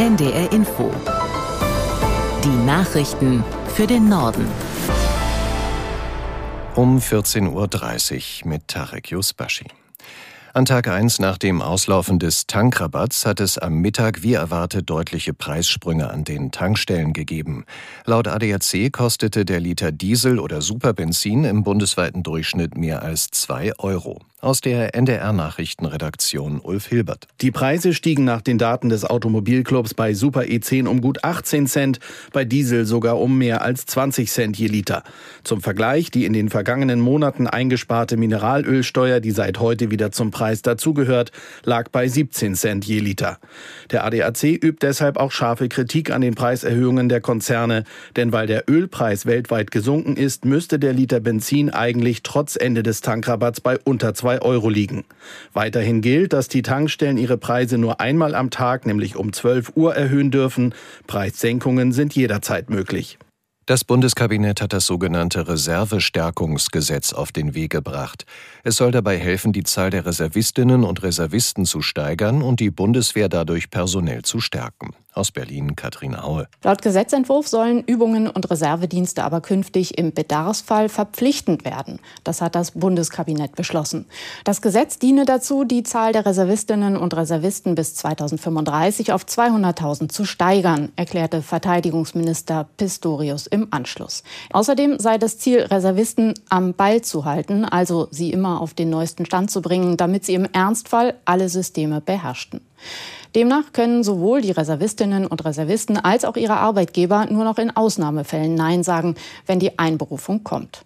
NDR Info. Die Nachrichten für den Norden. Um 14.30 Uhr mit Tarek Yusbashi. An Tag 1 nach dem Auslaufen des Tankrabatts hat es am Mittag wie erwartet deutliche Preissprünge an den Tankstellen gegeben. Laut ADAC kostete der Liter Diesel oder Superbenzin im bundesweiten Durchschnitt mehr als 2 Euro. Aus der NDR-Nachrichtenredaktion Ulf Hilbert. Die Preise stiegen nach den Daten des Automobilclubs bei Super E10 um gut 18 Cent, bei Diesel sogar um mehr als 20 Cent je Liter. Zum Vergleich, die in den vergangenen Monaten eingesparte Mineralölsteuer, die seit heute wieder zum Preis dazugehört, lag bei 17 Cent je Liter. Der ADAC übt deshalb auch scharfe Kritik an den Preiserhöhungen der Konzerne, denn weil der Ölpreis weltweit gesunken ist, müsste der Liter Benzin eigentlich trotz Ende des Tankrabatts bei unter 2 Euro liegen. Weiterhin gilt, dass die Tankstellen ihre Preise nur einmal am Tag, nämlich um 12 Uhr, erhöhen dürfen. Preissenkungen sind jederzeit möglich. Das Bundeskabinett hat das sogenannte Reservestärkungsgesetz auf den Weg gebracht. Es soll dabei helfen, die Zahl der Reservistinnen und Reservisten zu steigern und die Bundeswehr dadurch personell zu stärken. Aus Berlin, Katrin Aue. Laut Gesetzentwurf sollen Übungen und Reservedienste aber künftig im Bedarfsfall verpflichtend werden. Das hat das Bundeskabinett beschlossen. Das Gesetz diene dazu, die Zahl der Reservistinnen und Reservisten bis 2035 auf 200.000 zu steigern, erklärte Verteidigungsminister Pistorius im Anschluss. Außerdem sei das Ziel, Reservisten am Ball zu halten, also sie immer auf den neuesten Stand zu bringen, damit sie im Ernstfall alle Systeme beherrschten. Demnach können sowohl die Reservistinnen und Reservisten als auch ihre Arbeitgeber nur noch in Ausnahmefällen Nein sagen, wenn die Einberufung kommt.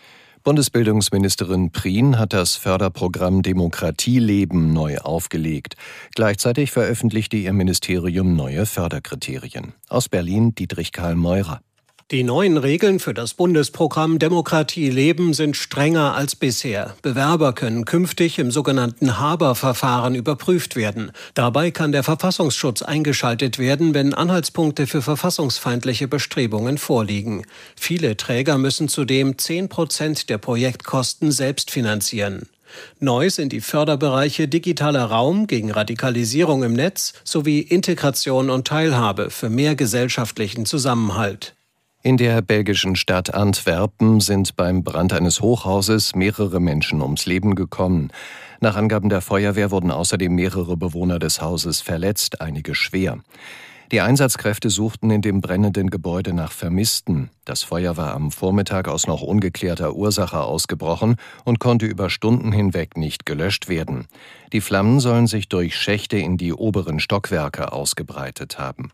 Bundesbildungsministerin Prien hat das Förderprogramm Demokratieleben neu aufgelegt. Gleichzeitig veröffentlichte ihr Ministerium neue Förderkriterien. Aus Berlin, Dietrich Karl Meurer. Die neuen Regeln für das Bundesprogramm Demokratie leben sind strenger als bisher. Bewerber können künftig im sogenannten Haber-Verfahren überprüft werden. Dabei kann der Verfassungsschutz eingeschaltet werden, wenn Anhaltspunkte für verfassungsfeindliche Bestrebungen vorliegen. Viele Träger müssen zudem 10% der Projektkosten selbst finanzieren. Neu sind die Förderbereiche digitaler Raum gegen Radikalisierung im Netz sowie Integration und Teilhabe für mehr gesellschaftlichen Zusammenhalt. In der belgischen Stadt Antwerpen sind beim Brand eines Hochhauses mehrere Menschen ums Leben gekommen. Nach Angaben der Feuerwehr wurden außerdem mehrere Bewohner des Hauses verletzt, einige schwer. Die Einsatzkräfte suchten in dem brennenden Gebäude nach Vermissten. Das Feuer war am Vormittag aus noch ungeklärter Ursache ausgebrochen und konnte über Stunden hinweg nicht gelöscht werden. Die Flammen sollen sich durch Schächte in die oberen Stockwerke ausgebreitet haben.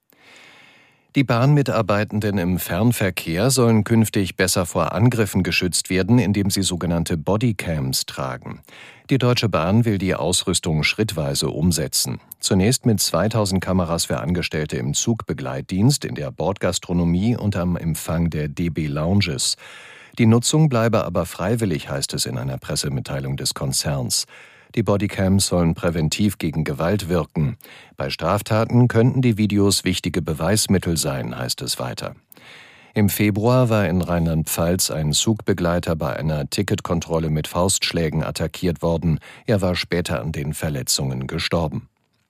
Die Bahnmitarbeitenden im Fernverkehr sollen künftig besser vor Angriffen geschützt werden, indem sie sogenannte Bodycams tragen. Die Deutsche Bahn will die Ausrüstung schrittweise umsetzen. Zunächst mit 2000 Kameras für Angestellte im Zugbegleitdienst, in der Bordgastronomie und am Empfang der DB Lounges. Die Nutzung bleibe aber freiwillig, heißt es in einer Pressemitteilung des Konzerns. Die Bodycams sollen präventiv gegen Gewalt wirken. Bei Straftaten könnten die Videos wichtige Beweismittel sein, heißt es weiter. Im Februar war in Rheinland-Pfalz ein Zugbegleiter bei einer Ticketkontrolle mit Faustschlägen attackiert worden. Er war später an den Verletzungen gestorben.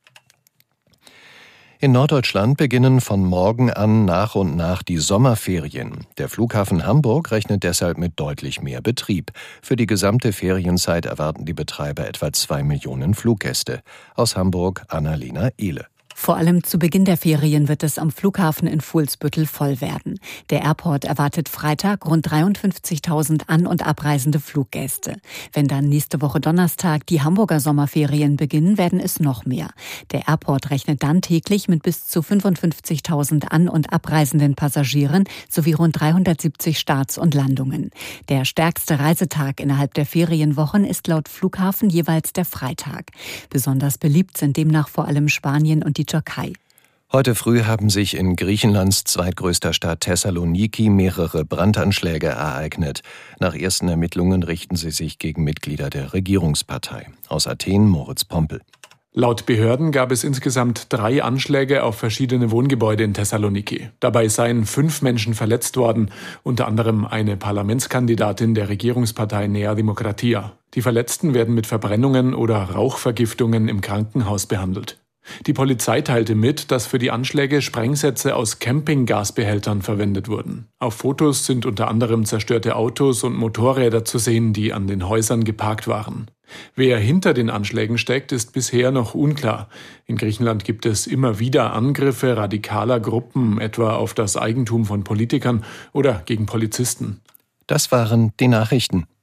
In Norddeutschland beginnen von morgen an nach und nach die Sommerferien. Der Flughafen Hamburg rechnet deshalb mit deutlich mehr Betrieb. Für die gesamte Ferienzeit erwarten die Betreiber etwa 2 Millionen Fluggäste. Aus Hamburg, Annalena Ehle. Vor allem zu Beginn der Ferien wird es am Flughafen in Fuhlsbüttel voll werden. Der Airport erwartet Freitag rund 53.000 an- und abreisende Fluggäste. Wenn dann nächste Woche Donnerstag die Hamburger Sommerferien beginnen, werden es noch mehr. Der Airport rechnet dann täglich mit bis zu 55.000 an- und abreisenden Passagieren sowie rund 370 Starts und Landungen. Der stärkste Reisetag innerhalb der Ferienwochen ist laut Flughafen jeweils der Freitag. Besonders beliebt sind demnach vor allem Spanien und die Türkei. Heute früh haben sich in Griechenlands zweitgrößter Stadt Thessaloniki mehrere Brandanschläge ereignet. Nach ersten Ermittlungen richten sie sich gegen Mitglieder der Regierungspartei. Aus Athen, Moritz Pompel. Laut Behörden gab es insgesamt 3 Anschläge auf verschiedene Wohngebäude in Thessaloniki. Dabei seien 5 Menschen verletzt worden, unter anderem eine Parlamentskandidatin der Regierungspartei Nea Demokratia. Die Verletzten werden mit Verbrennungen oder Rauchvergiftungen im Krankenhaus behandelt. Die Polizei teilte mit, dass für die Anschläge Sprengsätze aus Campinggasbehältern verwendet wurden. Auf Fotos sind unter anderem zerstörte Autos und Motorräder zu sehen, die an den Häusern geparkt waren. Wer hinter den Anschlägen steckt, ist bisher noch unklar. In Griechenland gibt es immer wieder Angriffe radikaler Gruppen, etwa auf das Eigentum von Politikern oder gegen Polizisten. Das waren die Nachrichten.